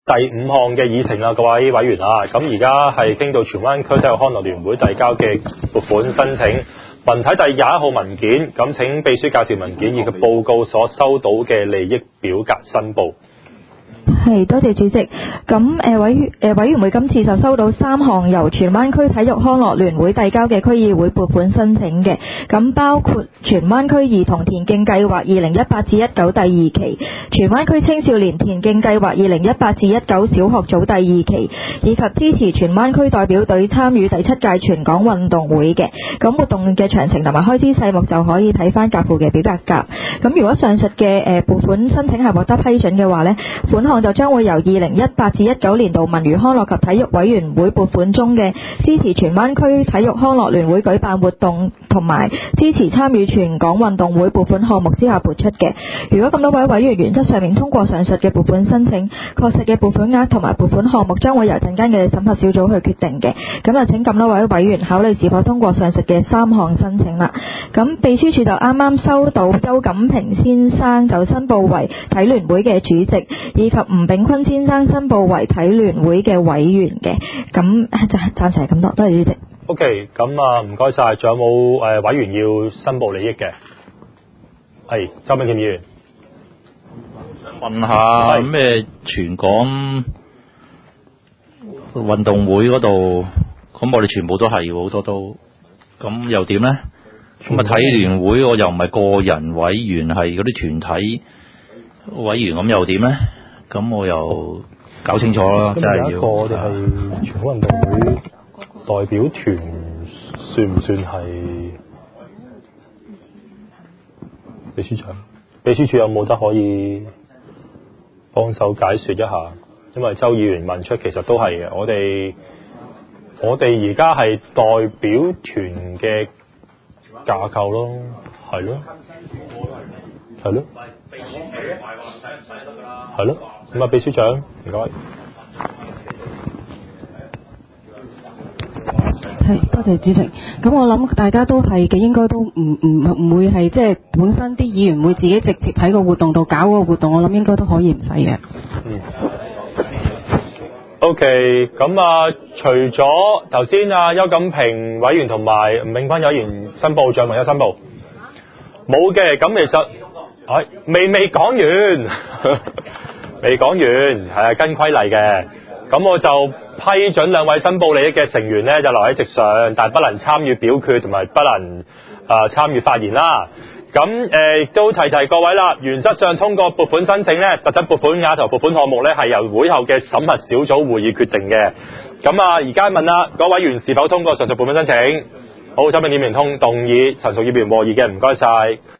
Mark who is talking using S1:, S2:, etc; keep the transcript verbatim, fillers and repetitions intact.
S1: 第五項嘅議程啦，各位委員啊，咁而家係傾到荃灣區體育康樂聯會遞交嘅撥款申請，文體第廿一號文件，咁請秘書介紹文件以及報告所收到嘅利益表格申報。
S2: 係，多謝主席。咁誒委員誒委員會今次就收到三項由荃灣區體育康樂聯會遞交嘅區議會撥款申請嘅，咁包括荃灣區兒童田徑計劃二零一八至一九第二期、荃灣區青少年田徑計劃二零一八至一九小學組第二期，以及支持荃灣區代表隊參與第七屆全港運動會嘅。咁活動嘅詳情同埋開支細目就可以睇翻夾附嘅表格格。咁如果上述嘅誒撥款申請係獲得批准嘅話呢，款項就將會由二零一八至一九年度文娛康樂及體育委員會撥款中嘅支持荃灣區體育康樂聯會舉辦活動同埋支持參與全港運動會撥款項目之下撥出嘅。如果咁多位委員原則上面通過上述嘅撥款申請，確實嘅撥款額同埋撥款項目將會由陣間嘅審核小組去決定嘅。咁就請咁多位委員考慮是否通過上述嘅三項申請啦。咁秘書處就啱啱收到邱錦平先生就申報為體聯會嘅主席，以及吳炳坤先生申報為體聯會嘅委員嘅。咁暫暫時係咁多，多謝主席。
S1: OK， 咁啊唔該晒，仲有冇誒委員要申報利益嘅？係周炳劍議員。
S3: 問下咩全港運動會嗰度，咁我哋全部都係好多都，咁又點呢？咁啊體聯會我又唔係個人委員，係嗰啲團體委員，咁又點呢？咁我又搞清楚啦，真係要。
S1: 有一個我哋係全港運動會代表團，算唔算係秘書長？秘書處有冇得可以幫手解說一下？因為周議員問出，其實都係嘅。我哋我哋而家係代表團嘅架構咯，係咯，係咯，係咯。咁啊，秘書長，唔該。
S4: 係，多謝主席。咁我諗大家都係嘅，應該都唔唔唔會係即係本身啲議員會自己直接喺個活動度搞個活動，我諗應該都可以唔使嘅。
S1: 嗯。OK， 咁啊，除咗頭先啊邱錦平委員同埋吳炳坤委員申報，仲有冇有申報？冇嘅，咁其實係未未講完，未講完，係啊，跟規例嘅。咁我就批准兩位申報利益嘅成員呢，就留喺席上，但係不能參與表決同埋不能啊、呃、參與發言啦。咁誒亦都提提各位啦，原則上通過撥款申請呢，實質撥款額同撥款項目呢，係由會後嘅審核小組會議決定嘅。咁啊，而家問啦，各位委員是否通過上述撥款申請？好，周炳劍議員通動議，陳淑儀議員和議嘅，唔該晒。